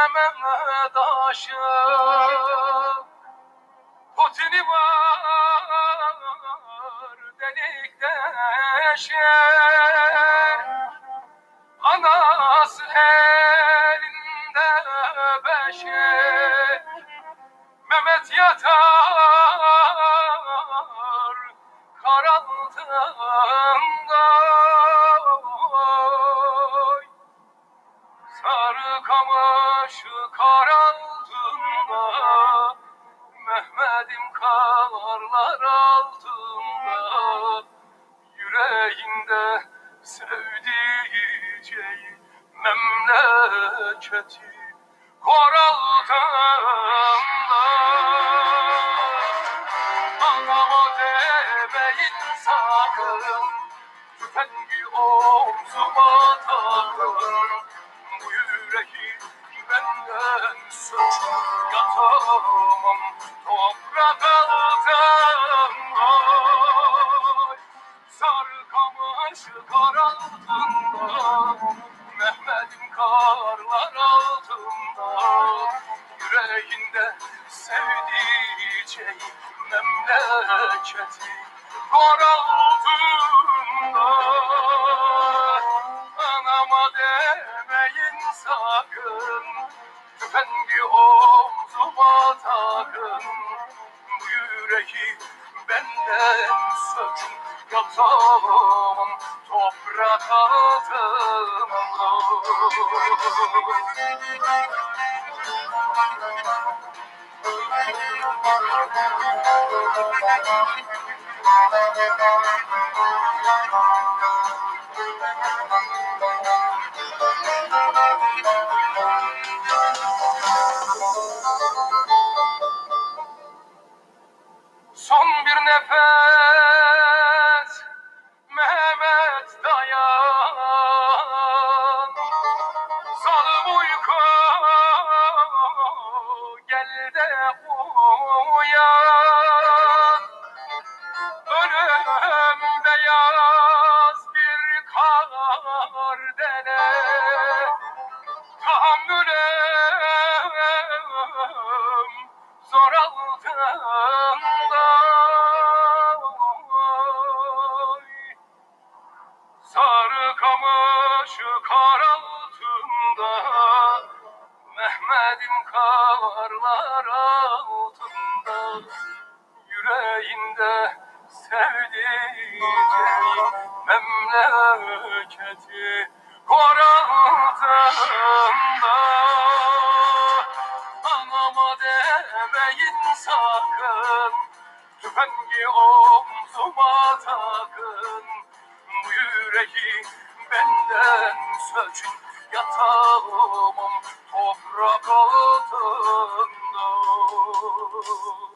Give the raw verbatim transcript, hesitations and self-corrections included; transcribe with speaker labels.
Speaker 1: Mehmet aşık. Potini var delik deşik. Anası elinde beşik. Mehmet yatar kar altında. Sarı kamışı kar altında. Mehmet'im karlar altında. Yüreğinde sevdiceği memleketi kor altında. Anama demeyin sakın, tüfengi omzuma takın. Bu yüreği benden söz yatamam toprak altında. Sarkamış kar altında. Mehmet'im karlar altında. Yüreğinde sevdiceği memleketi kor altında. Anama demeyin sakın, tüfengi omzuma takın. Bu yüreği benden sökün, yatamam toprak altında. Son bir nefes Mehmet dayan. Zalim uyku gel de uyan. Ölüm beyaz bir kar dene. Tahammülüm zor altında. Sarı kamışı kar altında. Mehmet'im karlar altında. Yüreğinde sevdiceği memleketi kor altında. Anama demeyin sakın, tüfengi omzuma takın. Bu yüreği benden sökün, yatamam toprak altında.